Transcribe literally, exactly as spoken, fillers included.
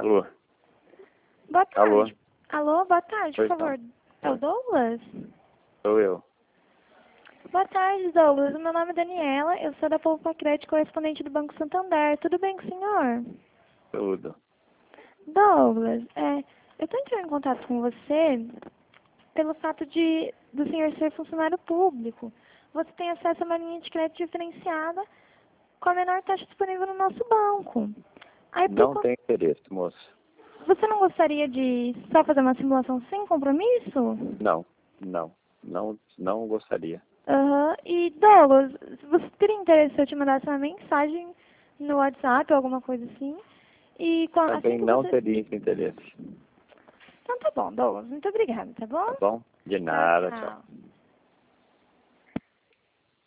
Alô? Boa tarde. Alô? Alô, boa tarde, Pois por favor. não. É o Douglas? Sou eu. Boa tarde, Douglas. O meu nome é Daniela, eu sou da Poupa Crédito, correspondente do Banco Santander. Tudo bem com o senhor? Tudo. Douglas, é, eu estou entrando em contato com você pelo fato de do senhor ser funcionário público. Você tem acesso a uma linha de crédito diferenciada com a menor taxa disponível no nosso banco. Aí, por Não con- tem interesse, moço. Você não gostaria de só fazer uma simulação sem compromisso? Não, não. Não, não gostaria. Aham. E, Douglas, você teria interesse se eu te mandasse uma mensagem no WhatsApp ou alguma coisa assim? E quan- Também assim que não você... teria esse interesse. Então tá bom, Douglas. Muito obrigada, tá bom? Tá bom? De Tchau, nada, tchau. tchau.